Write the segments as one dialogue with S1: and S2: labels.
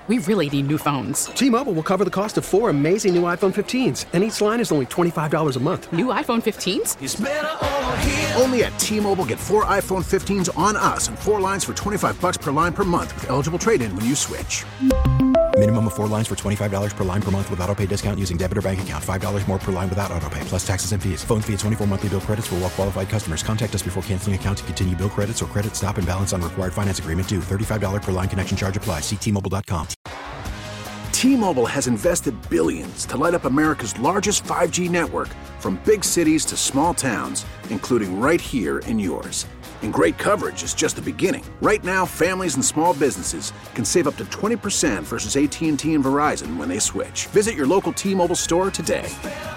S1: We really need new phones.
S2: T-Mobile will cover the cost of 4 amazing new iPhone 15s, and each line is only $25 a month.
S1: New iPhone 15s?
S3: It's better over here.
S4: Only at T-Mobile, get 4 iPhone 15s on us and 4 lines for $25 per line per month with eligible trade-in when you switch.
S5: Minimum of 4 lines for $25 per line per month with autopay discount using debit or bank account. $5 more per line without autopay, plus taxes and fees. Phone fee at 24 monthly bill credits for well-qualified customers. Contact us before canceling account to continue bill credits or credit stop and balance on required finance agreement due. $35 per line connection charge applies. See T-Mobile.com.
S4: T-Mobile has invested billions to light up America's largest 5G network, from big cities to small towns, including right here in yours. And great coverage is just the beginning. Right now, families and small businesses can save up to 20% versus AT&T and Verizon when they switch. Visit your local T-Mobile store today.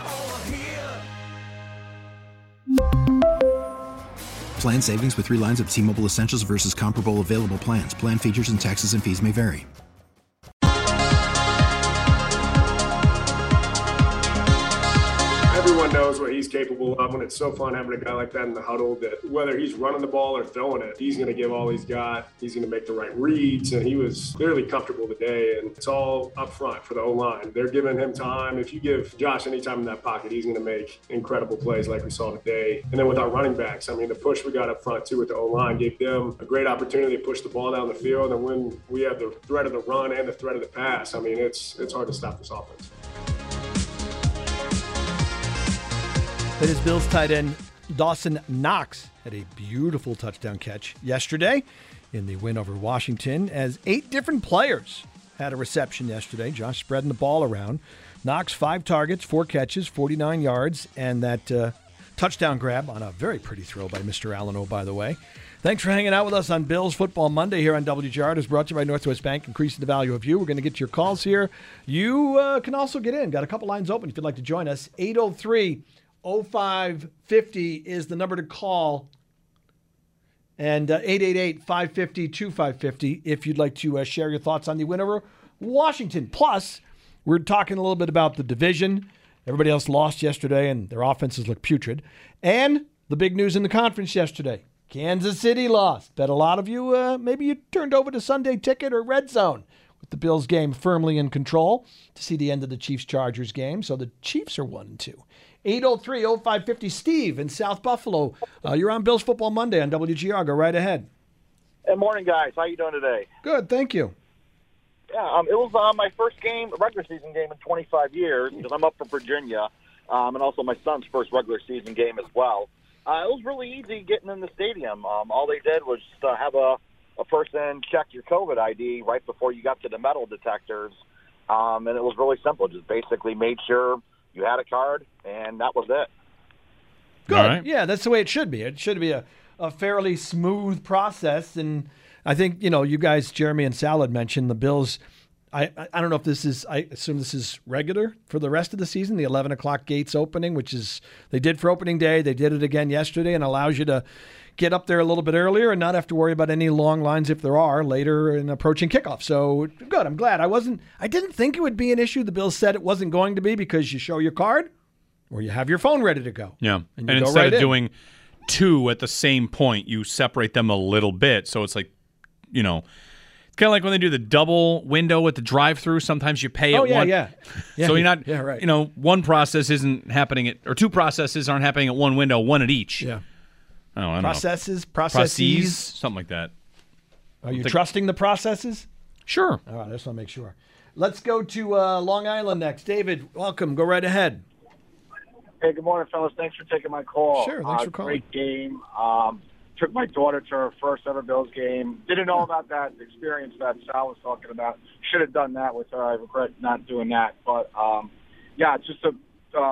S5: Plan savings with 3 lines of T-Mobile Essentials versus comparable available plans. Plan features and taxes and fees may vary.
S6: Everyone knows what he's capable of, and it's so fun having a guy like that in the huddle that whether he's running the ball or throwing it, he's going to give all he's got. He's going to make the right reads, and he was clearly comfortable today, and it's all up front for the O-line. They're giving him time. If you give Josh any time in that pocket, he's going to make incredible plays like we saw today. And then with our running backs, I mean, the push we got up front, too, with the O-line gave them a great opportunity to push the ball down the field, and when we have the threat of the run and the threat of the pass, I mean, it's hard to stop this offense.
S7: That is Bills tight end Dawson Knox had a beautiful touchdown catch yesterday in the win over Washington, as 8 different players had a reception yesterday. Josh spreading the ball around. Knox, 5 targets, 4 catches, 49 yards, and that touchdown grab on a very pretty throw by Mr. Alleno, by the way. Thanks for hanging out with us on Bills Football Monday here on WGR. It is brought to you by Northwest Bank, increasing the value of you. We're going to get to your calls here. You can also get in. Got a couple lines open if you'd like to join us. 803-0550 is the number to call. And 888-550-2550 if you'd like to share your thoughts on the win over Washington. Plus, we're talking a little bit about the division. Everybody else lost yesterday, and their offenses look putrid. And the big news in the conference yesterday. Kansas City lost. Bet a lot of you, maybe you turned over to Sunday Ticket or Red Zone with the Bills game firmly in control to see the end of the Chiefs-Chargers game. So the Chiefs are 1-2. 803-0550. Steve in South Buffalo. You're on Bills Football Monday on WGR. Go right ahead.
S8: Good morning, guys. How you doing today?
S7: Good, thank you.
S8: Yeah, it was my first game, regular season game in 25 years, because I'm up from Virginia, and also my son's first regular season game as well. It was really easy getting in the stadium. All they did was have a person check your COVID ID right before you got to the metal detectors, and it was really simple. Just basically made sure you had a card, and that was it.
S7: Good. Right. Yeah, that's the way it should be. It should be a fairly smooth process, and I think, you guys, Jeremy and Sal had mentioned the Bills. I don't know if this is, I assume this is regular for the rest of the season, the 11 o'clock gates opening, which is, they did for opening day. They did it again yesterday, and allows you to get up there a little bit earlier and not have to worry about any long lines if there are later in approaching kickoff. So good. I'm glad. I didn't think it would be an issue. The Bills said it wasn't going to be because you show your card or you have your phone ready to go.
S9: Yeah.
S7: And
S9: instead of doing 2 at the same point, you separate them a little bit. So it's like, it's kind of like when they do the double window at the drive-through. Sometimes you pay at one.
S7: Yeah.
S9: So you're not,
S7: right.
S9: One process isn't happening or 2 processes aren't happening at one window, one at each.
S7: Yeah.
S9: I don't
S7: Processes,
S9: something like that.
S7: Are you trusting the processes?
S9: Sure.
S7: All right, I just want to make sure. Let's go to Long Island next. David, welcome. Go right ahead.
S10: Hey, good morning, fellas. Thanks for taking my call.
S7: Sure, thanks for calling.
S10: Great game. Took my daughter to her first ever Bills game. Didn't know about that experience that Sal was talking about. Should have done that with her. I regret not doing that. But, just a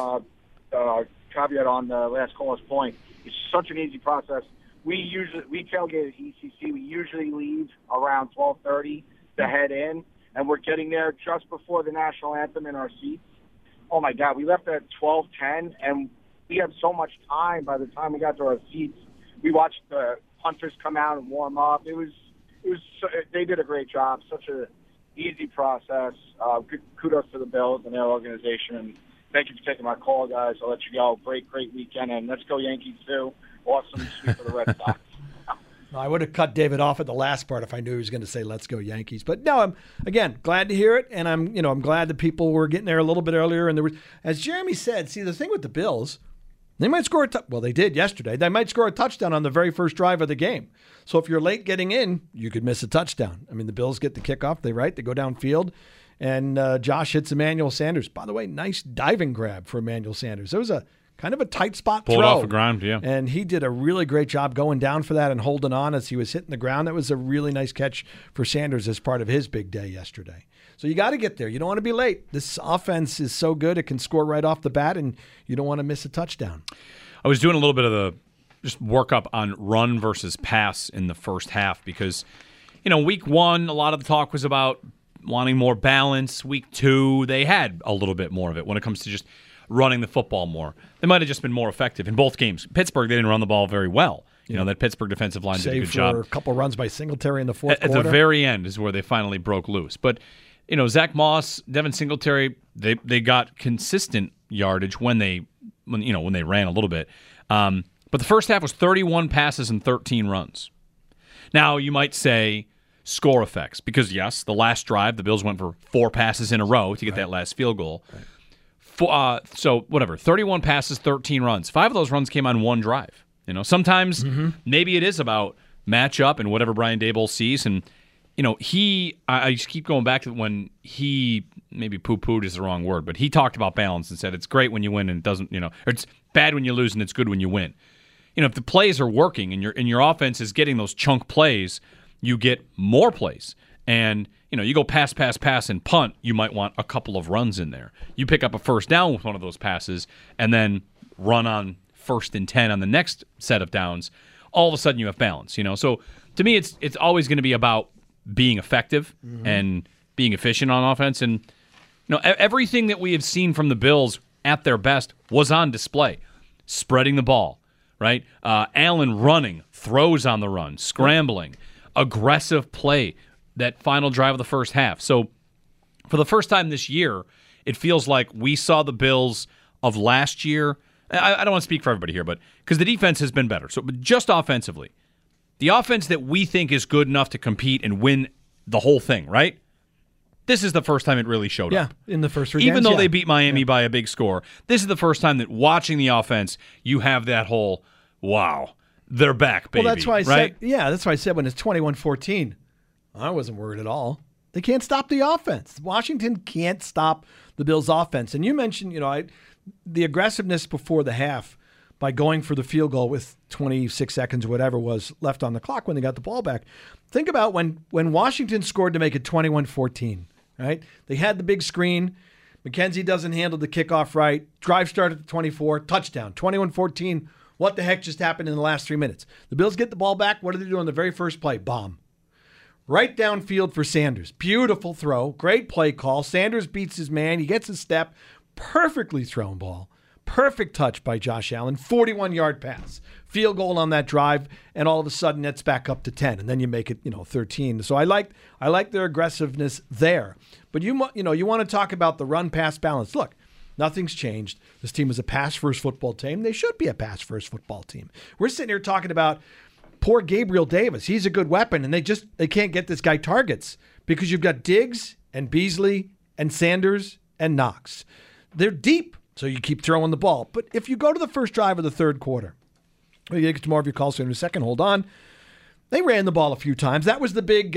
S10: caveat on the last caller's point. It's such an easy process. We tailgate at ECC. We usually leave around 12:30 to head in, and we're getting there just before the national anthem in our seats. Oh my God, we left at 12:10, and we had so much time by the time we got to our seats. We watched the punters come out and warm up. They did a great job. Such an easy process. Kudos to the Bills and their organization, and thank you for taking my call, guys. I'll let you go. Great weekend, and let's go Yankees too. Awesome sweep for the Red Sox.
S7: I would have cut David off at the last part if I knew he was going to say, let's go Yankees. But no, I'm, again, glad to hear it. And I'm glad that people were getting there a little bit earlier. And there was, as Jeremy said, see, the thing with the Bills, they might score well, they did yesterday. They might score a touchdown on the very first drive of the game. So if you're late getting in, you could miss a touchdown. I mean, the Bills get the kickoff. They go downfield. And Josh hits Emmanuel Sanders. By the way, nice diving grab for Emmanuel Sanders. It was a kind of a tight spot
S9: throw.
S7: Pulled
S9: off the ground, yeah.
S7: And he did a really great job going down for that and holding on as he was hitting the ground. That was a really nice catch for Sanders as part of his big day yesterday. So you got to get there. You don't want to be late. This offense is so good. It can score right off the bat, and you don't want to miss a touchdown.
S9: I was doing a little bit of the just workup on run versus pass in the first half because, week 1, a lot of the talk was about wanting more balance. Week 2, they had a little bit more of it when it comes to just running the football more. They might have just been more effective in both games. Pittsburgh, they didn't run the ball very well. That Pittsburgh defensive line did a good job.
S7: A couple runs by Singletary in the fourth
S9: quarter. At the very end is where they finally broke loose. But, Zach Moss, Devin Singletary, they got consistent yardage when they ran a little bit. But the first half was 31 passes and 13 runs. Now, you might say score effects because, yes, the last drive, the Bills went for 4 passes in a row to get that last field goal. Right. So, 31 passes, 13 runs. 5 of those runs came on one drive. Sometimes maybe it is about matchup and whatever Brian Daboll sees. And, I just keep going back to when he, maybe poo-pooed is the wrong word, but he talked about balance and said it's great when you win and it doesn't, or it's bad when you lose and it's good when you win. If the plays are working and your offense is getting those chunk plays, you get more plays. And, you go pass, and punt, you might want a couple of runs in there. You pick up a first down with one of those passes and then run on 1st and 10 on the next set of downs. All of a sudden you have balance, So to me, it's always going to be about being effective and being efficient on offense. And, everything that we have seen from the Bills at their best was on display. Spreading the ball, right? Allen running, throws on the run, scrambling, aggressive play. That final drive of the first half. So for the first time this year, it feels like we saw the Bills of last year. I don't want to speak for everybody here, but because the defense has been better. So but just offensively, the offense that we think is good enough to compete and win the whole thing, right? This is the first time it really showed up.
S7: Yeah, in the first 3
S9: Even
S7: games,
S9: though they beat Miami by a big score, this is the first time that watching the offense, you have that whole, wow, they're back, baby.
S7: Well, that's why I
S9: right?
S7: said, that's why I said when it's 21-14, I wasn't worried at all. They can't stop the offense. Washington can't stop the Bills' offense. And you mentioned, the aggressiveness before the half by going for the field goal with 26 seconds or whatever was left on the clock when they got the ball back. Think about when Washington scored to make it 21-14, right? They had the big screen. McKenzie doesn't handle the kickoff right. Drive started at 24, touchdown. 21-14, what the heck just happened in the last 3 minutes? The Bills get the ball back. What do they do on the very first play? Bomb. Right downfield for Sanders. Beautiful throw. Great play call. Sanders beats his man. He gets a step. Perfectly thrown ball. Perfect touch by Josh Allen. 41-yard pass. Field goal on that drive, and all of a sudden it's back up to 10, and then you make it 13. So I like their aggressiveness there. But you want to talk about the run-pass balance. Look, nothing's changed. This team is a pass-first football team. They should be a pass-first football team. We're sitting here talking about poor Gabriel Davis. He's a good weapon, and they can't get this guy targets because you've got Diggs and Beasley and Sanders and Knox. They're deep, so you keep throwing the ball. But if you go to the first drive of the third quarter, we'll get to more of your calls in a second. Hold on. They ran the ball a few times. That was the big,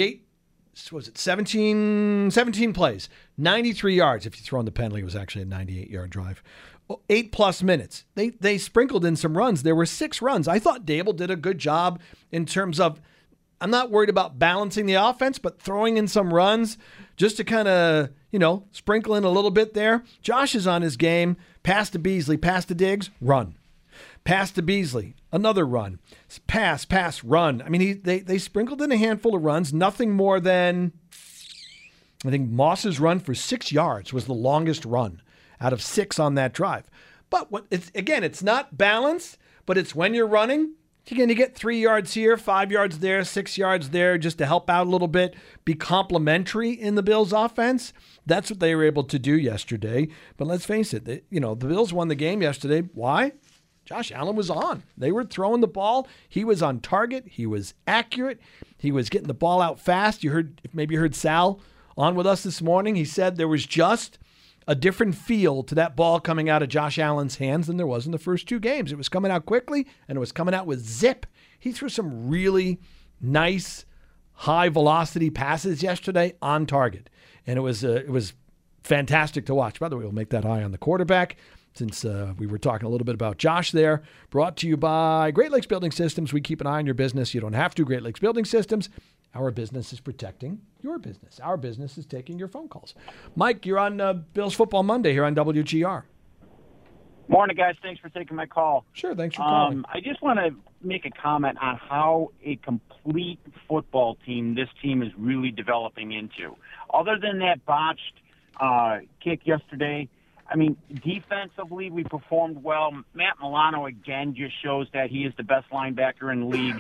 S7: 17 plays, 93 yards. If you throw in the penalty, it was actually a 98-yard drive. 8+ minutes. They sprinkled in some runs. There were 6 runs. I thought Daboll did a good job in terms of, I'm not worried about balancing the offense, but throwing in some runs just to kind of, sprinkle in a little bit there. Josh is on his game. Pass to Beasley, pass to Diggs, run. Pass to Beasley, another run. Pass, run. I mean, they sprinkled in a handful of runs, nothing more than, I think Moss's run for 6 yards was the longest run out of 6 on that drive. But it's not balanced, but it's when you're running, you're going to get 3 yards here, 5 yards there, 6 yards there, just to help out a little bit, be complementary in the Bills' offense. That's what they were able to do yesterday. But let's face it, the Bills won the game yesterday. Why? Josh Allen was on. They were throwing the ball. He was on target. He was accurate. He was getting the ball out fast. You heard Sal on with us this morning. He said there was just a different feel to that ball coming out of Josh Allen's hands than there was in the first 2 games. It was coming out quickly, and it was coming out with zip. He threw some really nice, high-velocity passes yesterday on target, and it was fantastic to watch. By the way, we'll make that eye on the quarterback since we were talking a little bit about Josh there. Brought to you by Great Lakes Building Systems. We keep an eye on your business. You don't have to. Great Lakes Building Systems. Our business is protecting your business. Our business is taking your phone calls. Mike, you're on Bills Football Monday here on WGR.
S3: Morning, guys. Thanks for taking my call.
S7: Sure, thanks for calling.
S3: I just want to make a comment on how a complete football team this team is really developing into. Other than that botched kick yesterday, I mean, defensively, we performed well. Matt Milano, again, just shows that he is the best linebacker in the league.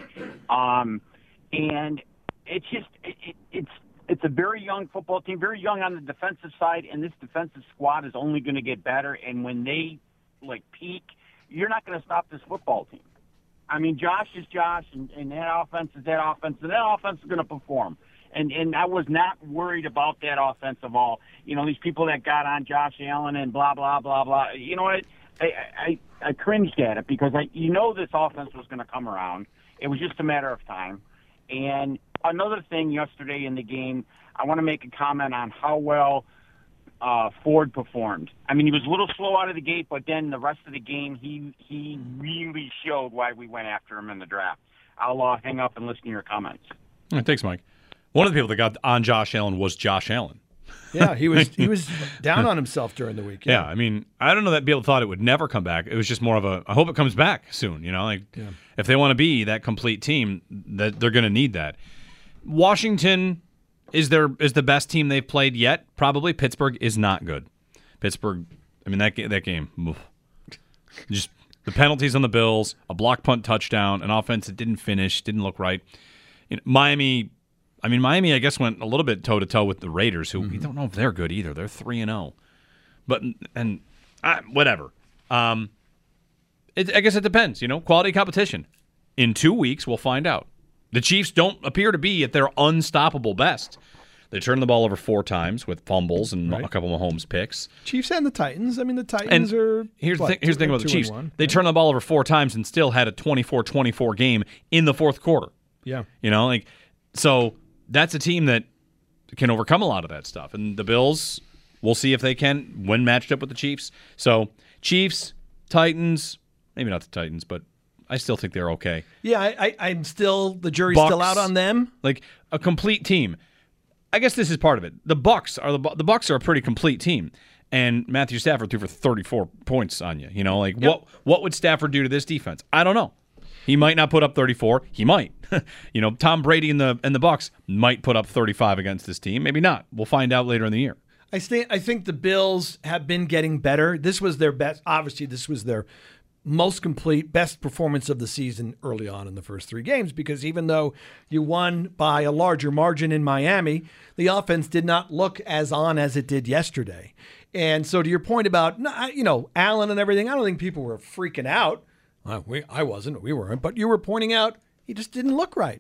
S3: And it's just it's a very young football team, very young on the defensive side, and this defensive squad is only going to get better. And when they, peak, you're not going to stop this football team. I mean, Josh is Josh, and that offense is that offense, and that offense is going to perform. And I was not worried about that offense at all. You know, these people that got on Josh Allen and blah, blah, blah, blah. You know what? I cringed at it because this offense was going to come around. It was just a matter of time. And another thing yesterday in the game, I want to make a comment on how well Ford performed. I mean, he was a little slow out of the gate, but then the rest of the game, he really showed why we went after him in the draft. I'll hang up and listen to your comments.
S9: All right, thanks, Mike. One of the people that got on Josh Allen was Josh Allen.
S7: Yeah, he was down on himself during the week.
S9: Yeah, I mean, I don't know that people thought it would never come back. It was just more of I hope it comes back soon. You know, if they want to be that complete team, that they're going to need that. Washington is the best team they've played yet. Probably Pittsburgh is not good. Pittsburgh, I mean that game, oof. Just the penalties on the Bills, a block punt touchdown, an offense that didn't finish, didn't look right. Miami, I guess, went a little bit toe-to-toe with the Raiders, who we don't know if they're good either. They're 3-0. But, whatever. I guess it depends, quality competition. In 2 weeks, we'll find out. The Chiefs don't appear to be at their unstoppable best. They turned the ball over 4 times with fumbles and a couple of Mahomes picks.
S7: Chiefs and the Titans. I mean, the Titans are
S9: Here's the thing about the Chiefs. They turned the ball over 4 times and still had a 24-24 game in the fourth quarter.
S7: Yeah.
S9: So that's a team that can overcome a lot of that stuff. And the Bills, we'll see if they can when matched up with the Chiefs. So Chiefs, Titans, maybe not the Titans, but I still think they're okay.
S7: Yeah, I'm still, the jury's still out on them.
S9: Like a complete team. I guess this is part of it. The Bucs are a pretty complete team. And Matthew Stafford threw for 34 points on you. What would Stafford do to this defense? I don't know. He might not put up 34. He might. Tom Brady and the Bucs might put up 35 against this team. Maybe not. We'll find out later in the year.
S7: I think the Bills have been getting better. This was their best. Obviously, this was their most complete, best performance of the season early on in the first 3 games, because even though you won by a larger margin in Miami, the offense did not look as on as it did yesterday. And so to your point about, Allen and everything, I don't think people were freaking out. I wasn't. We weren't. But you were pointing out he just didn't look right,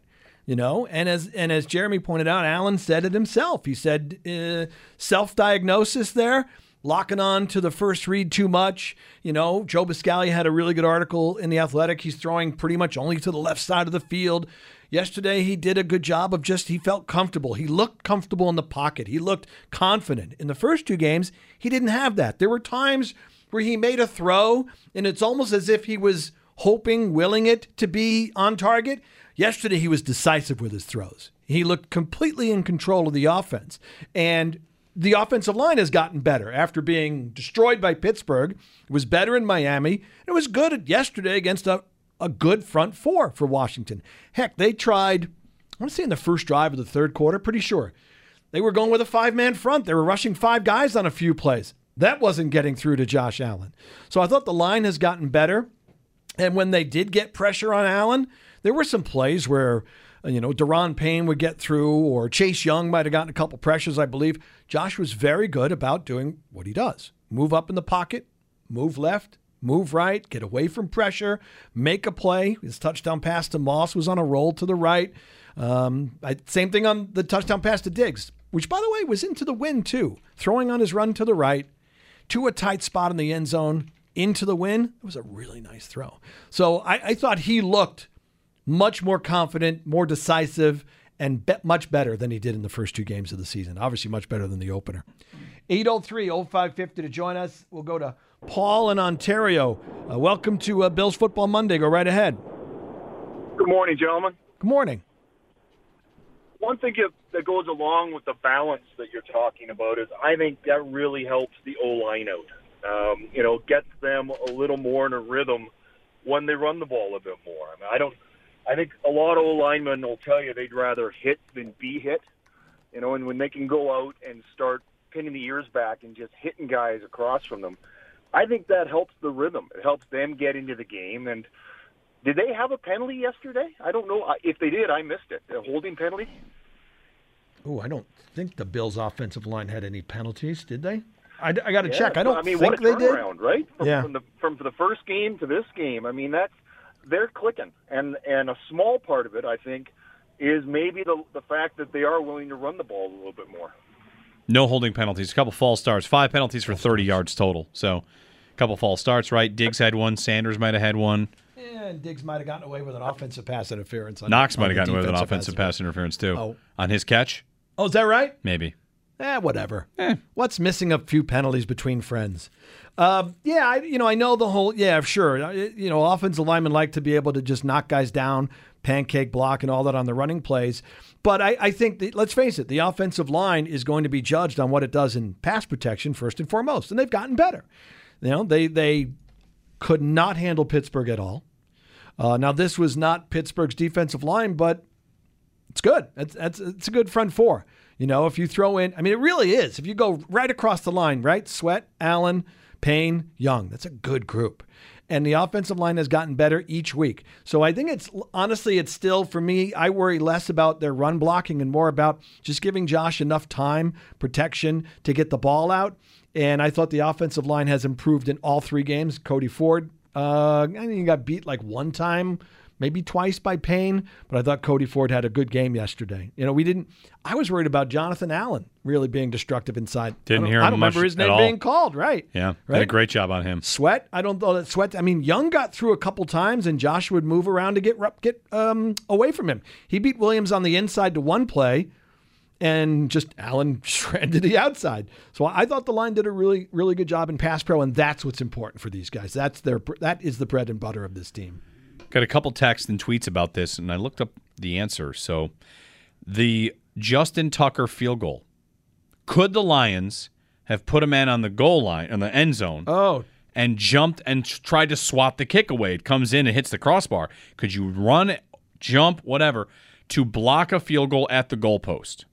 S7: And as Jeremy pointed out, Allen said it himself. He said self-diagnosis there, locking on to the first read too much. Joe Biscaglia had a really good article in The Athletic. He's throwing pretty much only to the left side of the field. Yesterday, he did a good job of he felt comfortable. He looked comfortable in the pocket. He looked confident. In the first 2 games, he didn't have that. There were times where he made a throw, and it's almost as if he was willing it to be on target. Yesterday, he was decisive with his throws. He looked completely in control of the offense. And the offensive line has gotten better after being destroyed by Pittsburgh. It was better in Miami. It was good yesterday against a good front 4 for Washington. Heck, they tried, I want to say in the first drive of the third quarter, pretty sure. They were going with a 5-man front. They were rushing 5 guys on a few plays. That wasn't getting through to Josh Allen. So I thought the line has gotten better. And when they did get pressure on Allen, there were some plays where, Daron Payne would get through, or Chase Young might have gotten a couple pressures, I believe. Josh was very good about doing what he does. Move up in the pocket, move left, move right, get away from pressure, make a play. His touchdown pass to Moss was on a roll to the right. Same thing on the touchdown pass to Diggs, which, by the way, was into the wind too. Throwing on his run to the right, to a tight spot in the end zone, into the wind. It was a really nice throw. So I thought he looked much more confident, more decisive, and much better than he did in the first 2 games of the season. Obviously much better than the opener. 803-0550 to join us. We'll go to Paul in Ontario. Welcome to Bills Football Monday. Go right ahead.
S11: Good morning, gentlemen.
S7: Good morning.
S11: One thing that goes along with the balance that you're talking about is I think that really helps the O-line out. Gets them a little more in a rhythm when they run the ball a bit more. I think a lot of O-linemen will tell you they'd rather hit than be hit. And when they can go out and start pinning the ears back and just hitting guys across from them, I think that helps the rhythm. It helps them get into the game. And did they have a penalty yesterday? I don't know. If they did, I missed it. A holding penalty?
S7: Oh, I don't think the Bills' offensive line had any penalties, did they? I got to check. I don't think
S11: what a
S7: they did.
S11: Right?
S7: From
S11: the first game to this game, they're clicking. And a small part of it, I think, is maybe the fact that they are willing to run the ball a little bit more.
S9: No holding penalties. A couple false starts. 5 penalties for 30 yards total. So a couple false starts, right? Diggs had one. Sanders might have had one.
S7: Yeah, and Diggs might have gotten away with an offensive pass interference.
S9: Knox might have gotten away with an offensive pass interference, too.
S7: Oh.
S9: On his catch?
S7: Oh, is that right?
S9: Maybe.
S7: Whatever. What's missing a few penalties between friends? I know the whole, sure. Offensive linemen like to be able to just knock guys down, pancake block and all that on the running plays. But I think, let's face it, the offensive line is going to be judged on what it does in pass protection first and foremost. And they've gotten better. They could not handle Pittsburgh at all. Now, this was not Pittsburgh's defensive line, but it's good. It's a good front four. If you throw in, it really is. If you go right across the line, right? Sweat, Allen, Payne, Young. That's a good group. And the offensive line has gotten better each week. So I think it's still, for me, I worry less about their run blocking and more about just giving Josh enough time, protection to get the ball out. And I thought the offensive line has improved in all 3 games. Cody Ford, I think he got beat like one time, maybe twice by Payne, but I thought Cody Ford had a good game yesterday. I was worried about Jonathan Allen really being destructive inside.
S9: I don't
S7: remember his name being called, right?
S9: Yeah,
S7: right?
S9: Did a great job on him.
S7: Sweat, I don't know that Sweat, Young got through a couple times and Josh would move around to get away from him. He beat Williams on the inside to one play and just Allen shredded the outside. So I thought the line did a really, really good job in pass pro, and that's what's important for these guys. That is the bread and butter of this team.
S9: Got a couple texts and tweets about this, and I looked up the answer. So the Justin Tucker field goal. Could the Lions have put a man on the goal line, on the end zone, and jumped and tried to swat the kick away? It comes in and hits the crossbar. Could you run, jump, whatever, to block a field goal at the goalpost?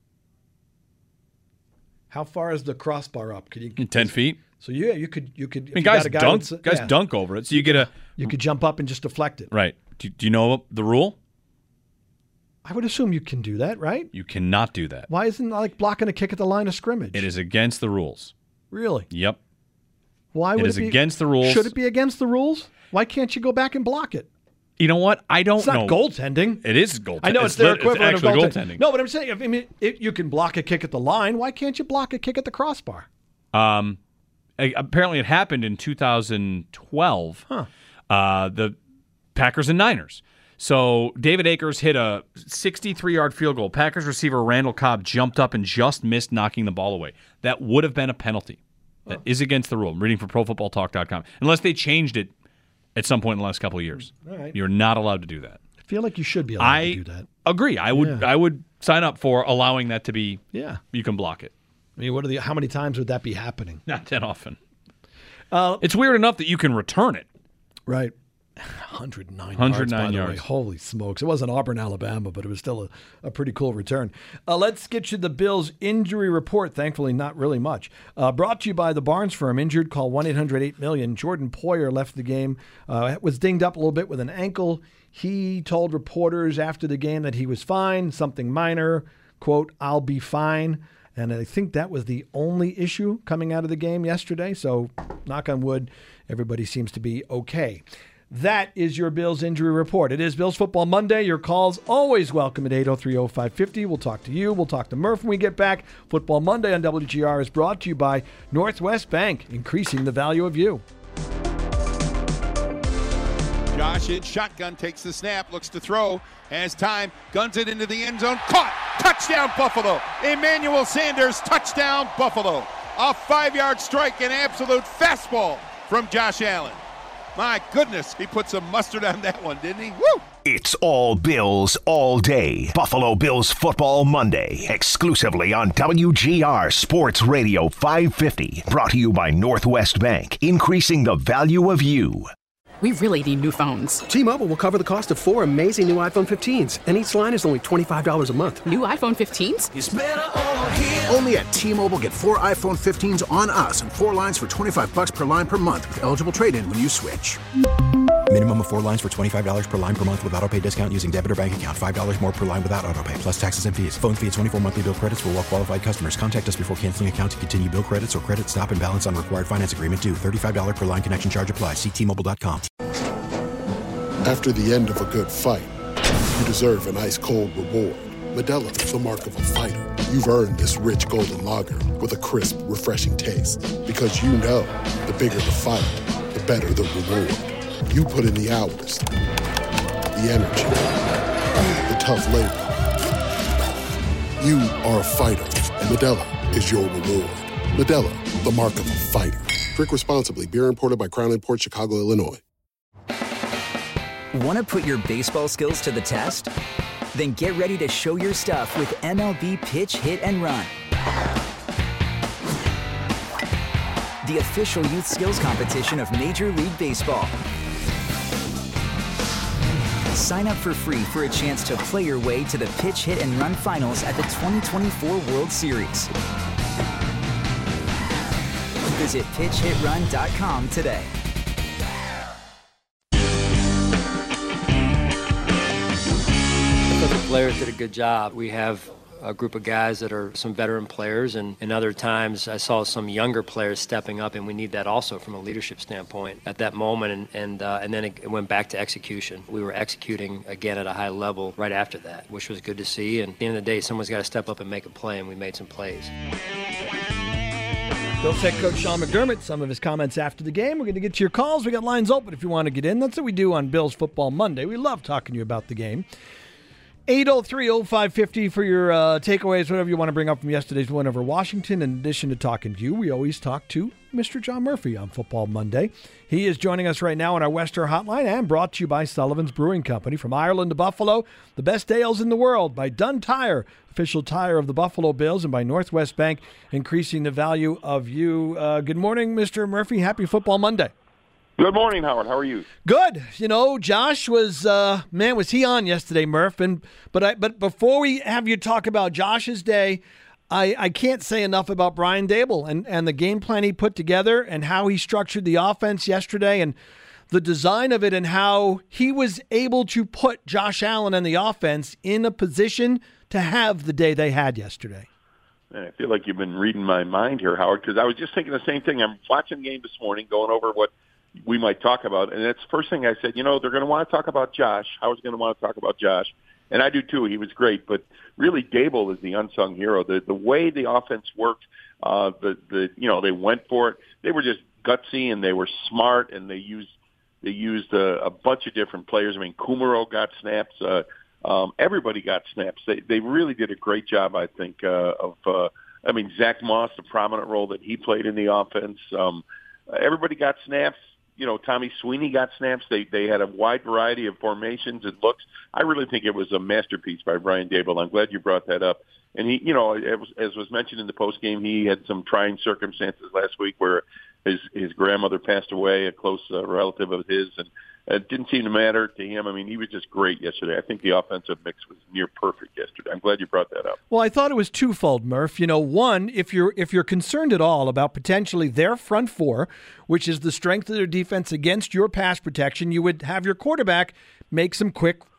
S7: How far is the crossbar up? Could you
S9: 10 feet?
S7: So you could.
S9: Guys dunk over it. So you get
S7: you could jump up and just deflect it.
S9: Right. Do you know the rule?
S7: I would assume you can do that, right?
S9: You cannot do that.
S7: Why isn't it like blocking a kick at the line of scrimmage?
S9: It is against the rules.
S7: Really?
S9: Yep.
S7: Why would
S9: it be against the rules?
S7: Should it be against the rules? Why can't you go back and block it?
S9: You know what? I don't know.
S7: It's not goaltending.
S9: It is goaltending.
S7: I know it's their equivalent of
S9: goaltending.
S7: No, but I'm saying, you can block a kick at the line. Why can't you block a kick at the crossbar?
S9: Apparently it happened in 2012. The Packers and Niners. So David Akers hit a 63-yard field goal. Packers receiver Randall Cobb jumped up and just missed knocking the ball away. That would have been a penalty. That is against the rule. I'm reading from ProFootballTalk.com. Unless they changed it at some point in the last couple of years.
S7: All right.
S9: You're not allowed to do that.
S7: I feel like you should be allowed to do that.
S9: Agree. I would sign up for allowing that to be.
S7: Yeah.
S9: You can block it.
S7: How many times would that be happening?
S9: Not that often. It's weird enough that you can return it.
S7: Right. 109
S9: yards.
S7: Holy smokes. It wasn't Auburn, Alabama, but it was still a pretty cool return. Let's get you the Bills injury report. Thankfully, not really much. Brought to you by the Barnes Firm. Injured, call 1-800-8-MILLION. Jordan Poyer left the game. Was dinged up a little bit with an ankle. He told reporters after the game that he was fine, something minor. Quote, "I'll be fine." And I think that was the only issue coming out of the game yesterday. So knock on wood, everybody seems to be okay. That is your Bills injury report. It is Bills Football Monday. Your calls always welcome at 803-0550. We'll talk to you. We'll talk to Murph when we get back. Football Monday on WGR is brought to you by Northwest Bank, increasing the value of you.
S12: Josh in shotgun, takes the snap, looks to throw, has time, guns it into the end zone, caught, touchdown Buffalo. Emmanuel Sanders, touchdown Buffalo. A 5-yard strike, an absolute fastball from Josh Allen. My goodness, he put some mustard on that one, didn't he? Woo!
S13: It's all Bills all day. Buffalo Bills Football Monday, exclusively on WGR Sports Radio 550. Brought to you by Northwest Bank, increasing the value of you.
S1: We really need new phones.
S2: T-Mobile will cover the cost of 4 amazing new iPhone 15s, and each line is only $25 a month.
S1: New iPhone 15s?
S4: It's better over here. Only at T-Mobile, get 4 iPhone 15s on us and 4 lines for $25 per line per month with eligible trade-in when you switch.
S5: Minimum of 4 lines for $25 per line per month with autopay discount using debit or bank account. $5 more per line without autopay, plus taxes and fees. Phone fee at 24 monthly bill credits for well-qualified customers. Contact us before canceling account to continue bill credits or credit stop and balance on required finance agreement due. $35 per line connection charge applies. See T-Mobile.com.
S14: After the end of a good fight, you deserve an ice-cold reward. Modelo is the mark of a fighter. You've earned this rich golden lager with a crisp, refreshing taste. Because you know, the bigger the fight, the better the reward. You put in the hours, the energy, the tough labor. You are a fighter, and Modelo is your reward. Modelo, the mark of a fighter. Drink responsibly. Beer imported by Crown Imports, Chicago, Illinois.
S15: Want to put your baseball skills to the test? Then get ready to show your stuff with MLB Pitch, Hit, and Run. The official youth skills competition of Major League Baseball. Sign up for free for a chance to play your way to the Pitch, Hit, and Run finals at the 2024 World Series. Visit pitchhitrun.com today.
S16: The players did a good job. We have a group of guys that are some veteran players, and other times I saw some younger players stepping up, and we need that also from a leadership standpoint at that moment, and then it went back to execution. We were executing again at a high level right after that, which was good to see, and at the end of the day, someone's got to step up and make a play, and we made some plays.
S7: Bills head coach Sean McDermott, some of his comments after the game. We're going to get to your calls. We got lines open if you want to get in. That's what we do on Bills Football Monday. We love talking to you about the game. 803-0550 for your takeaways, whatever you want to bring up from yesterday's win over Washington. In addition to talking to you, we always talk to Mr. John Murphy on Football Monday. He is joining us right now on our Western Hotline and brought to you by Sullivan's Brewing Company. From Ireland to Buffalo, the best ales in the world, by Dunn Tire, official tire of the Buffalo Bills, and by Northwest Bank, increasing the value of you. Good morning, Mr. Murphy. Happy Football Monday.
S17: Good morning, Howard. How are you?
S7: Good. You know, Josh was was he on yesterday, Murph? But before we have you talk about Josh's day, I can't say enough about Brian Daboll and the game plan he put together and how he structured the offense yesterday and the design of it and how he was able to put Josh Allen and the offense in a position to have the day they had yesterday.
S17: I feel like you've been reading my mind here, Howard, because I was just thinking the same thing. I'm watching the game this morning, going over what we might talk about. And that's the first thing I said, they're going to want to talk about Josh. Howard's going to want to talk about Josh. And I do too. He was great. But really, Daboll is the unsung hero. The way the offense worked, they went for it. They were just gutsy and they were smart, and they used a bunch of different players. I mean, Kumaro got snaps. Everybody got snaps. They really did a great job, I think, Zach Moss, the prominent role that he played in the offense. Everybody got snaps. Tommy Sweeney got snaps. They had a wide variety of formations and looks. I really think it was a masterpiece by Brian Daboll. I'm glad you brought that up. And he, as was mentioned in the postgame, he had some trying circumstances last week where his grandmother passed away, a close relative of his, and it didn't seem to matter to him. I mean, he was just great yesterday. I think the offensive mix was near perfect yesterday. I'm glad you brought that up.
S7: Well, I thought it was twofold, Murph. One, if you're concerned at all about potentially their front four, which is the strength of their defense against your pass protection, you would have your quarterback make some quick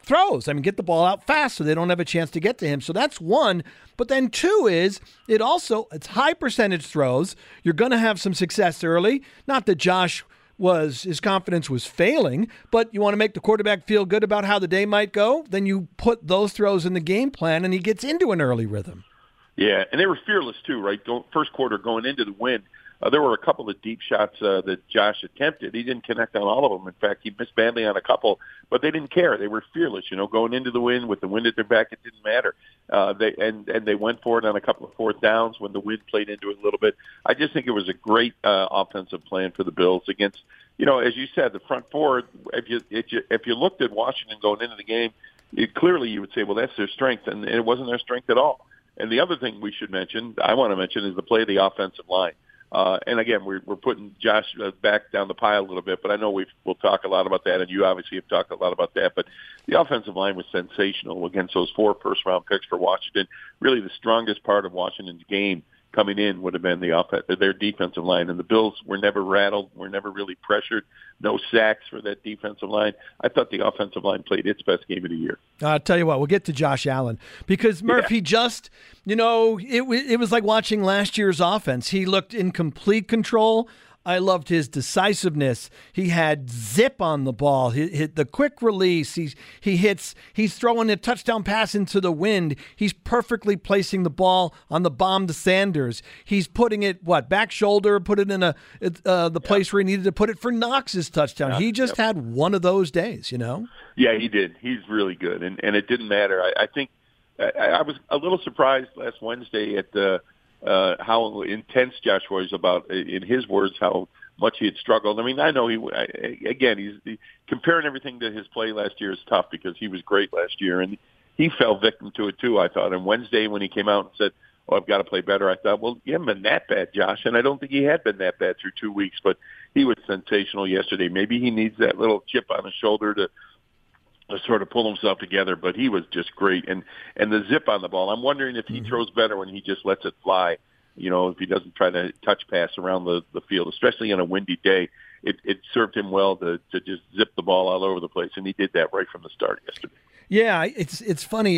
S7: throws. I mean, get the ball out fast so they don't have a chance to get to him. So that's one. But then two is it's high percentage throws. You're going to have some success early. Not that his confidence was failing, but you want to make the quarterback feel good about how the day might go. Then you put those throws in the game plan and he gets into an early rhythm.
S17: Yeah, and they were fearless too, right? First quarter going into the wind. There were a couple of deep shots that Josh attempted. He didn't connect on all of them. In fact, he missed badly on a couple, but they didn't care. They were fearless, going into the wind with the wind at their back. It didn't matter. They went for it on a couple of fourth downs when the wind played into it a little bit. I just think it was a great offensive plan for the Bills against, as you said, the front four. If you looked at Washington going into the game, clearly you would say, well, that's their strength, and it wasn't their strength at all. And the other thing I want to mention, is the play of the offensive line. And again, we're putting Josh back down the pile a little bit, but I know we'll talk a lot about that, and you obviously have talked a lot about that. But the offensive line was sensational against those 4 first-round picks for Washington. Really, the strongest part of Washington's game coming in would have been their defensive line. And the Bills were never rattled, were never really pressured. No sacks for that defensive line. I thought the offensive line played its best game of the year.
S7: I'll tell you what, we'll get to Josh Allen because Murph, he just, it was like watching last year's offense. He looked in complete control. I loved his decisiveness. He had zip on the ball. He hit the quick release. He's throwing a touchdown pass into the wind. He's perfectly placing the ball on the bomb to Sanders. He's putting it, back shoulder, put it in the place where he needed to put it for Knox's touchdown. He just had one of those days,
S17: Yeah, he did. He's really good. And it didn't matter. I think I was a little surprised last Wednesday at how intense Josh was about, in his words, how much he had struggled. I mean, I know he's comparing everything to his play last year is tough because he was great last year, and he fell victim to it too, I thought. And Wednesday when he came out and said, I've got to play better, I thought, well, you haven't been that bad, Josh. And I don't think he had been that bad through 2 weeks, but he was sensational yesterday. Maybe he needs that little chip on his shoulder to sort of pull himself together, but he was just great. And the zip on the ball, I'm wondering if he throws better when he just lets it fly, if he doesn't try to touch pass around the field, especially on a windy day. It served him well to just zip the ball all over the place, and he did that right from the start yesterday.
S7: Yeah, it's funny.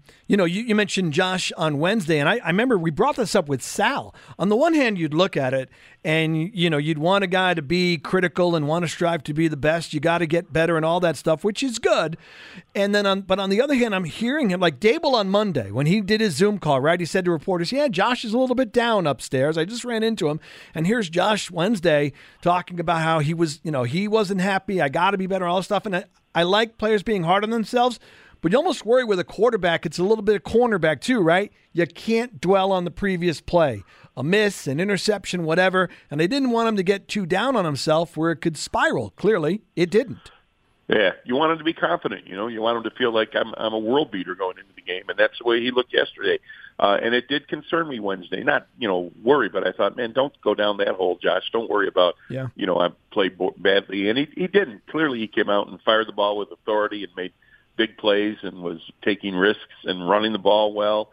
S7: You mentioned Josh on Wednesday, and I remember we brought this up with Sal. On the one hand, you'd look at it, and you'd want a guy to be critical and want to strive to be the best. You got to get better and all that stuff, which is good. And then, but on the other hand, I'm hearing him like Dable on Monday when he did his Zoom call. Right, he said to reporters, "Yeah, Josh is a little bit down upstairs. I just ran into him." And here's Josh Wednesday talking about how he was, he wasn't happy. I got to be better, all this stuff. And I like players being hard on themselves. But you almost worry with a quarterback, it's a little bit of cornerback too, right? You can't dwell on the previous play. A miss, an interception, whatever. And they didn't want him to get too down on himself where it could spiral. Clearly, it didn't.
S17: Yeah, you want him to be confident. You want him to feel like I'm a world beater going into the game. And that's the way he looked yesterday. And it did concern me Wednesday. Not, worry, but I thought, man, don't go down that hole, Josh. Don't worry about, I played badly. And he didn't. Clearly, he came out and fired the ball with authority and made big plays and was taking risks and running the ball well.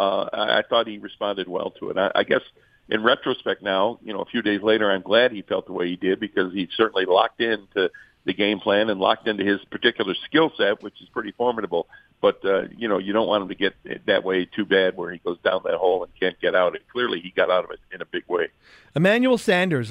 S17: I thought he responded well to it. I guess in retrospect now, a few days later, I'm glad he felt the way he did because he certainly locked into the game plan and locked into his particular skill set, which is pretty formidable. But, you don't want him to get that way too bad where he goes down that hole and can't get out. And clearly he got out of it in a big way.
S7: Emmanuel Sanders,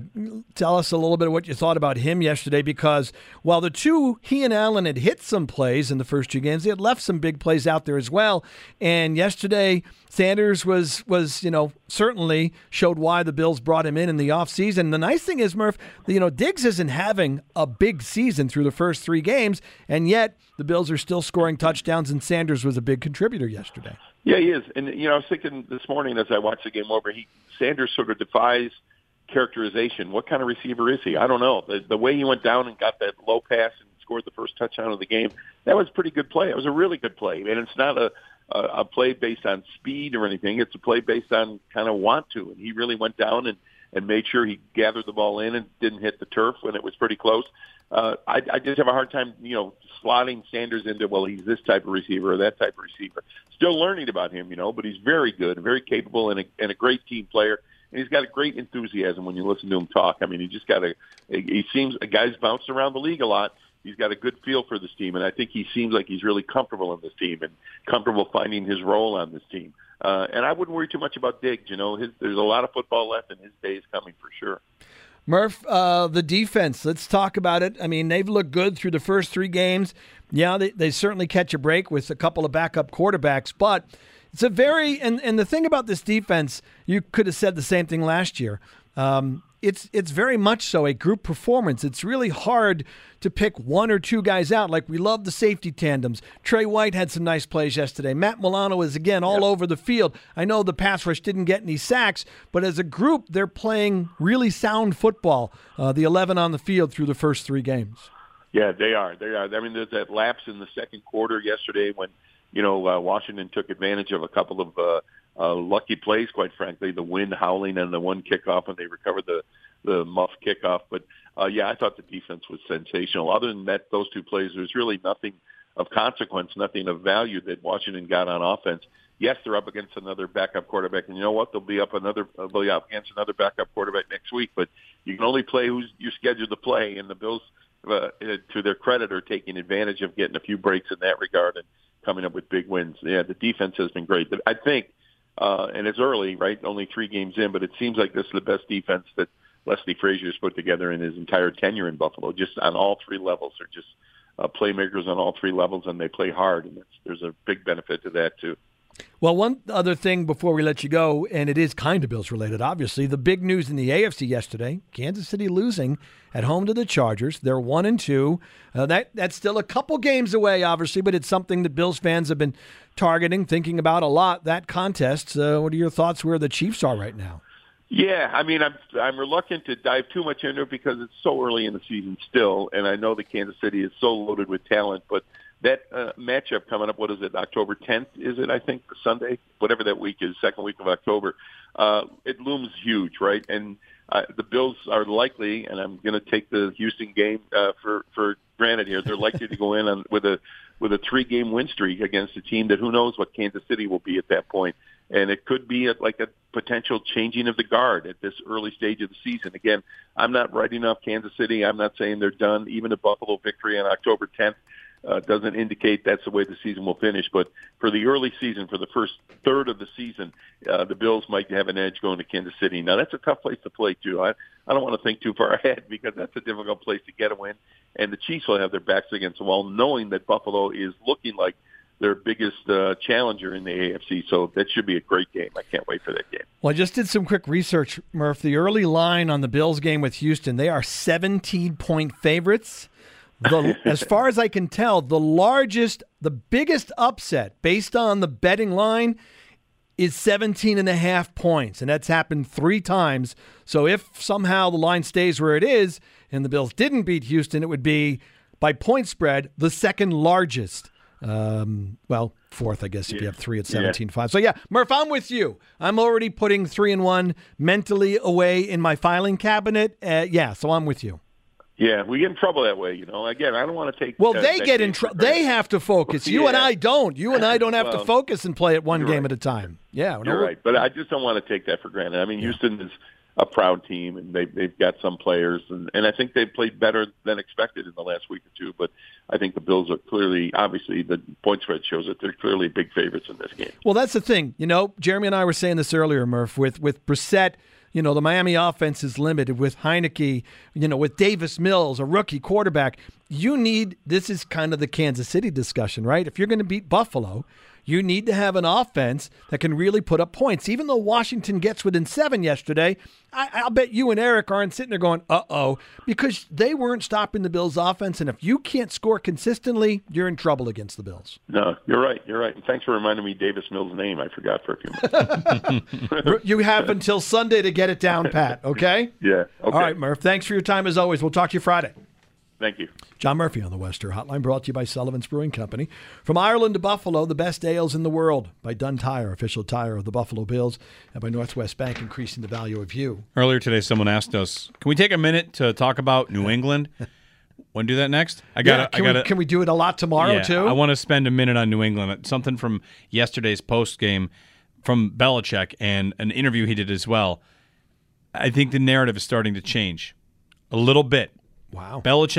S7: tell us a little bit of what you thought about him yesterday, because while he and Allen had hit some plays in the first 2 games, they had left some big plays out there as well. And yesterday, Sanders was certainly showed why the Bills brought him in the offseason. The nice thing is, Murph, Diggs isn't having a big season through the first 3 games, and yet the Bills are still scoring touchdowns, and Sanders was a big contributor yesterday.
S17: Yeah, he is. And, I was thinking this morning as I watched the game over, Sanders sort of defies characterization. What kind of receiver is he? I don't know. The way he went down and got that low pass and scored the first touchdown of the game, that was a pretty good play. It was a really good play. And it's not a play based on speed or anything. It's a play based on kind of want to. And he really went down and made sure he gathered the ball in and didn't hit the turf when it was pretty close. I just have a hard time, slotting Sanders into, well, he's this type of receiver or that type of receiver. Still learning about him, but he's very good, very capable, and a great team player. And he's got a great enthusiasm when you listen to him talk. I mean, he seems a guy's bounced around the league a lot, He's got a good feel for this team, and I think he seems like he's really comfortable in this team and comfortable finding his role on this team. And I wouldn't worry too much about Diggs. You know, there's a lot of football left, and his day is coming for sure.
S7: Murph, the defense, let's talk about it. I mean, they've looked good through the first 3 games. Yeah, they certainly catch a break with a couple of backup quarterbacks, but it's a very – and the thing about this defense, you could have said the same thing last year. It's very much so a group performance. It's really hard to pick 1 or 2 guys out. Like, we love the safety tandems. Trey White had some nice plays yesterday. Matt Milano is, again, all over the field. I know the pass rush didn't get any sacks, but as a group, they're playing really sound football, the 11 on the field through the first 3 games.
S17: Yeah, they are. I mean, there's that lapse in the second quarter yesterday when, Washington took advantage of a couple of lucky plays, quite frankly, the wind howling and the one kickoff, and they recovered the muff kickoff. But, I thought the defense was sensational. Other than that, those 2 plays, there's really nothing of consequence, nothing of value that Washington got on offense. Yes, they're up against another backup quarterback, and you know what? They'll be up against another backup quarterback next week. But you can only play who's you're scheduled to play, and the Bills, to their credit, are taking advantage of getting a few breaks in that regard and coming up with big wins. Yeah, the defense has been great. I think, and it's early, right? Only 3 games in, but it seems like this is the best defense that Leslie Frazier has put together in his entire tenure in Buffalo, just on all 3 levels. They're just playmakers on all 3 levels, and they play hard, and there's a big benefit to that, too.
S7: Well, one other thing before we let you go, and it is kind of Bills related, obviously. The big news in the AFC yesterday, Kansas City losing at home to the Chargers. They're 1-2. That's still a couple games away, obviously, but it's something that Bills fans have been targeting, thinking about a lot, that contest. What are your thoughts where the Chiefs are right now?
S17: Yeah, I mean, I'm reluctant to dive too much into it because it's so early in the season still, and I know that Kansas City is so loaded with talent, but that matchup coming up, what is it, October 10th, is it, I think, Sunday? Whatever that week is, second week of October. It looms huge, right? And the Bills are likely, and I'm going to take the Houston game for granted here, they're likely to go in with a 3-game win streak against a team that who knows what Kansas City will be at that point. And it could be like a potential changing of the guard at this early stage of the season. Again, I'm not writing off Kansas City. I'm not saying they're done. Even a Buffalo victory on October 10th doesn't indicate that's the way the season will finish. But for the early season, for the first third of the season, the Bills might have an edge going to Kansas City. Now, that's a tough place to play, too. I don't want to think too far ahead because that's a difficult place to get a win. And the Chiefs will have their backs against the wall, knowing that Buffalo is looking like their biggest challenger in the AFC. So that should be a great game. I can't wait for that game.
S7: Well, I just did some quick research, Murph. The early line on the Bills game with Houston, they are 17-point favorites. As far as I can tell, the biggest upset based on the betting line is 17.5 points, and that's happened 3 times. So if somehow the line stays where it is and the Bills didn't beat Houston, it would be, by point spread, the second largest. Fourth, I guess, if you have 3 at 17.5. So, Murph, I'm with you. I'm already putting 3-1 mentally away in my filing cabinet. So I'm with you.
S17: Yeah, we get in trouble that way, Again, I don't want to take...
S7: Well, they get in trouble. They have to focus. You and I don't. You and I don't have to focus and play it one game at a time. Yeah.
S17: You're right. But I just don't want to take that for granted. I mean, Houston is a proud team, and they've got some players, and I think they've played better than expected in the last week or two. But I think the Bills are clearly, obviously, the point spread shows that they're clearly big favorites in this game.
S7: Well, that's the thing. Jeremy and I were saying this earlier, Murph, with Brissett. The Miami offense is limited with Heineke, with Davis Mills, a rookie quarterback. This is kind of the Kansas City discussion, right? If you're going to beat Buffalo, you need to have an offense that can really put up points. Even though Washington gets within 7 yesterday, I'll bet you and Eric aren't sitting there going, uh-oh, because they weren't stopping the Bills' offense, and if you can't score consistently, you're in trouble against the Bills.
S17: No, you're right. And thanks for reminding me Davis Mills' name. I forgot for a few minutes.
S7: You have until Sunday to get it down, Pat, okay?
S17: Yeah, okay.
S7: All right, Murph, thanks for your time as always. We'll talk to you Friday.
S17: Thank you.
S7: John Murphy on the Wester Hotline, brought to you by Sullivan's Brewing Company. From Ireland to Buffalo, the best ales in the world. By Dunn Tire, official tire of the Buffalo Bills. And by Northwest Bank, increasing the value of you.
S9: Earlier today, someone asked us, can we take a minute to talk about New England? Want to do that next?
S7: Can we do it a lot tomorrow, too?
S9: I want to spend a minute on New England. Something from yesterday's post-game from Belichick and an interview he did as well. I think the narrative is starting to change a little bit.
S7: Wow.
S9: Belichick's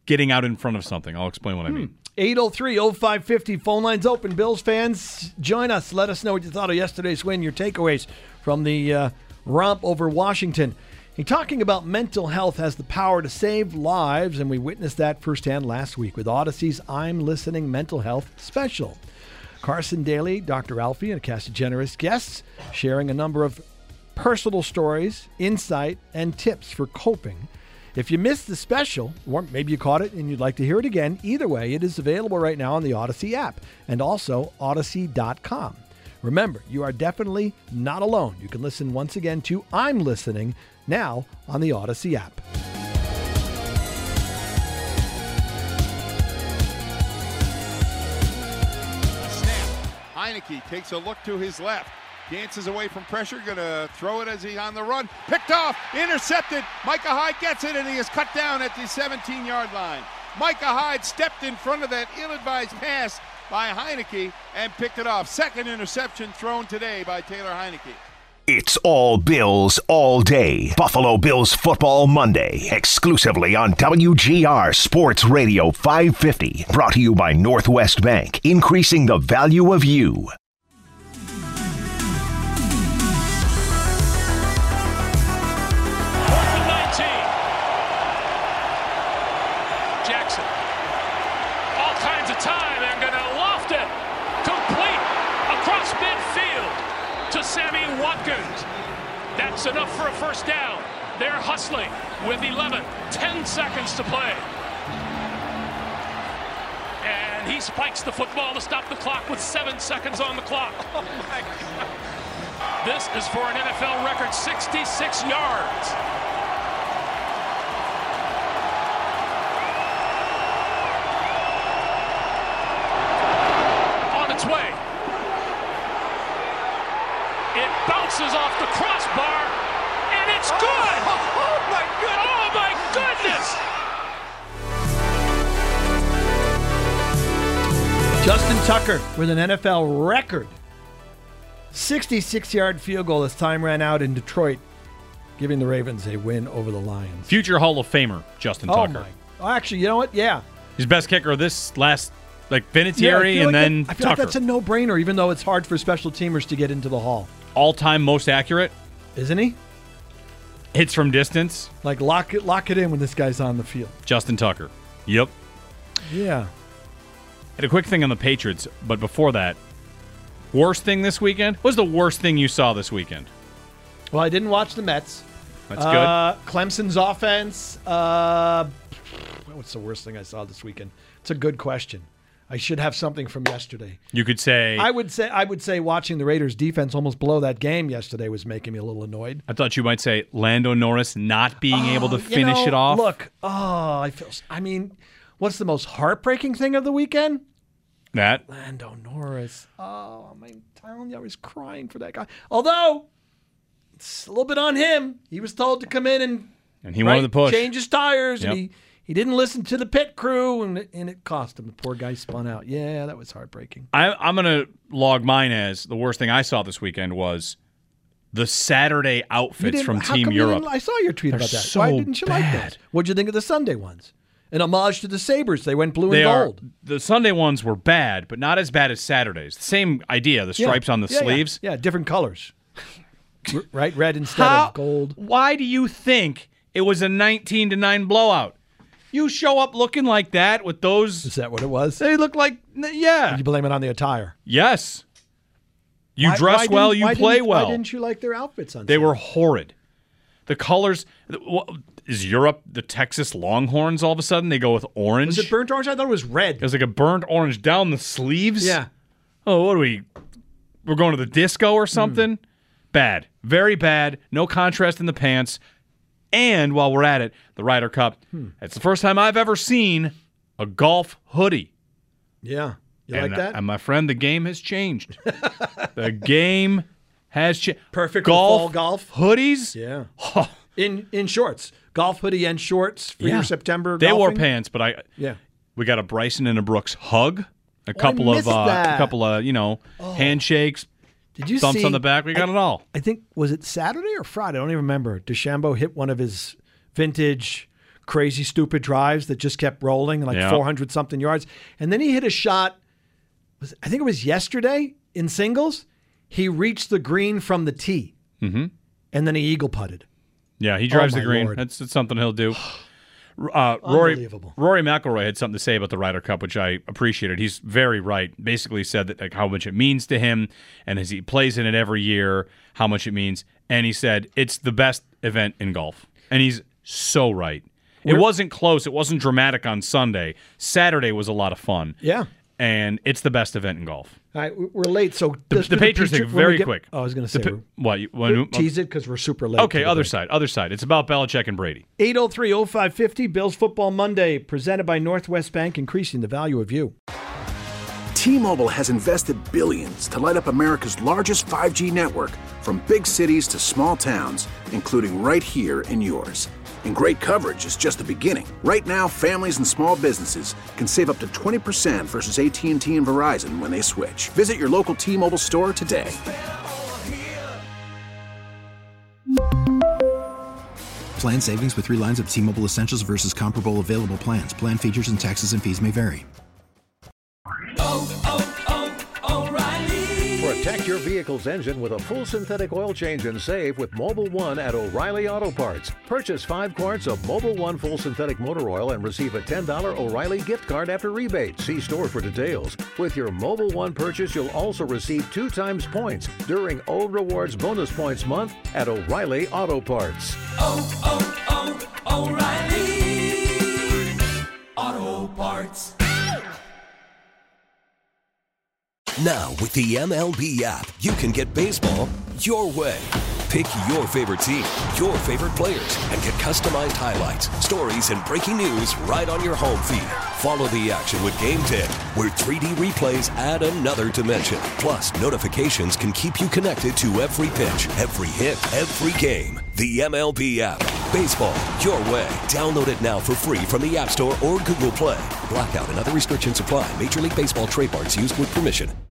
S9: getting out in front of something. I'll explain what I mean.
S7: 803-0550. Phone lines open. Bills fans, join us. Let us know what you thought of yesterday's win, your takeaways from the romp over Washington. And talking about mental health has the power to save lives, and we witnessed that firsthand last week with Odyssey's I'm Listening Mental Health Special. Carson Daly, Dr. Alfie, and a cast of generous guests sharing a number of personal stories, insight, and tips for coping. If you missed the special, or maybe you caught it and you'd like to hear it again, either way, it is available right now on the Odyssey app and also Odyssey.com. Remember, you are definitely not alone. You can listen once again to I'm Listening now on the Odyssey app.
S12: Heineke takes a look to his left. Dances away from pressure, going to throw it as he's on the run. Picked off, intercepted. Micah Hyde gets it, and he is cut down at the 17-yard line. Micah Hyde stepped in front of that ill-advised pass by Heineke and picked it off. Second interception thrown today by Taylor Heineke.
S13: It's all Bills all day. Buffalo Bills Football Monday, exclusively on WGR Sports Radio 550. Brought to you by Northwest Bank, increasing the value of you.
S18: Sammy Watkins. That's enough for a first down. They're hustling with 10 seconds to play. And he spikes the football to stop the clock with 7 seconds on the clock. Oh my God. This is for an NFL record 66 yards. On its way. It bounces off the crossbar, and it's good! Oh my goodness!
S7: Justin Tucker with an NFL record 66-yard field goal as time ran out in Detroit, giving the Ravens a win over the Lions.
S9: Future Hall of Famer, Justin Tucker.
S7: Actually, you know what? Yeah.
S9: His best kicker this last, Vinatieri, and then
S7: I feel like that's a no-brainer, even though it's hard for special teamers to get into the Hall.
S9: All-time most accurate.
S7: Isn't he?
S9: Hits from distance.
S7: Lock it in when this guy's on the field.
S9: Justin Tucker. Yep.
S7: Yeah.
S9: And a quick thing on the Patriots, but before that, worst thing this weekend? What was the worst thing you saw this weekend?
S7: Well, I didn't watch the Mets.
S9: That's good.
S7: Clemson's offense. What's the worst thing I saw this weekend? It's a good question. I should have something from yesterday.
S9: You could say...
S7: I would say watching the Raiders' defense almost blow that game yesterday was making me a little annoyed.
S9: I thought you might say Lando Norris not being able to finish it off.
S7: Look, what's the most heartbreaking thing of the weekend?
S9: That.
S7: Lando Norris. Oh, I'm telling you, I was crying for that guy. Although, it's a little bit on him. He was told to come in and
S9: he wanted to push.
S7: Change his tires, and he didn't listen to the pit crew, and it cost him. The poor guy spun out. Yeah, that was heartbreaking.
S9: I'm going to log mine as the worst thing I saw this weekend was the Saturday outfits from Team Europe.
S7: I saw your tweet about that.
S9: So
S7: Why didn't you like those? What'd you think of the Sunday ones? An homage to the Sabres. They went blue and gold.
S9: The Sunday ones were bad, but not as bad as Saturday's. The same idea, the stripes on the sleeves.
S7: Yeah, different colors. Right? Red instead of gold.
S9: Why do you think it was a 19-9 blowout? You show up looking like that with those...
S7: Is that what it was?
S9: They look like... Yeah.
S7: Did you blame it on the attire?
S9: Yes. You dress well, you play well.
S7: Why didn't you like their outfits on
S9: They were horrid. The colors... Is Europe the Texas Longhorns all of a sudden? They go with orange?
S7: Was it burnt orange? I thought it was red.
S9: It was like a burnt orange down the sleeves?
S7: Yeah.
S9: Oh, what are we... We're going to the disco or something? Bad. Very bad. No contrast in the pants. And while we're at it, the Ryder Cup. It's the first time I've ever seen a golf hoodie.
S7: Yeah. You like that?
S9: And my friend, the game has changed. The game has changed.
S7: Perfect fall golf.
S9: Hoodies?
S7: Yeah. In shorts. Golf hoodie and shorts for your September
S9: They
S7: golfing.
S9: wore pants, but we got a Bryson and a Brooks hug. A couple of handshakes.
S7: Did you
S9: thumps
S7: see,
S9: on the back? We got it all.
S7: I think, was it Saturday or Friday? I don't even remember. DeChambeau hit one of his vintage crazy, stupid drives that just kept rolling, like 400-something yards. And then he hit a shot, I think it was yesterday in singles. He reached the green from the tee, and then he eagle putted.
S9: Yeah, he drives the green.
S7: Lord.
S9: That's something he'll do.
S7: Unbelievable.
S9: Rory McIlroy had something to say about the Ryder Cup, which I appreciated. He's very right. Basically said that how much it means to him, and as he plays in it every year, how much it means. And he said it's the best event in golf. And he's so right. It wasn't close. It wasn't dramatic on Sunday. Saturday was a lot of fun.
S7: Yeah.
S9: And it's the best event in golf.
S7: All right, we're late, so
S9: the Patriots thing very quick.
S7: Oh, I was going to say
S9: what?
S7: Tease it because we're super late.
S9: Okay, other side. It's about Belichick and Brady.
S7: 803-0550, Bills Football Monday, presented by Northwest Bank, increasing the value of you.
S4: T-Mobile has invested billions to light up America's largest 5G network, from big cities to small towns, including right here in yours. And great coverage is just the beginning. Right now, families and small businesses can save up to 20% versus AT&T and Verizon when they switch. Visit your local T-Mobile store today.
S5: Plan savings with 3 lines of T-Mobile Essentials versus comparable available plans. Plan features and taxes and fees may vary.
S19: Protect your vehicle's engine with a full synthetic oil change and save with Mobil 1 at O'Reilly Auto Parts. Purchase 5 quarts of Mobil 1 full synthetic motor oil and receive a $10 O'Reilly gift card after rebate. See store for details. With your Mobil 1 purchase, you'll also receive 2 times points during O Rewards Bonus Points Month at O'Reilly Auto Parts.
S20: O'Reilly Auto Parts.
S21: Now, with the MLB app, you can get baseball your way. Pick your favorite team, your favorite players, and get customized highlights, stories, and breaking news right on your home feed. Follow the action with Game Tip, where 3D replays add another dimension. Plus, notifications can keep you connected to every pitch, every hit, every game. The MLB app. Baseball your way. Download it now for free from the App Store or Google Play. Blackout and other restrictions apply. Major League Baseball trademarks used with permission.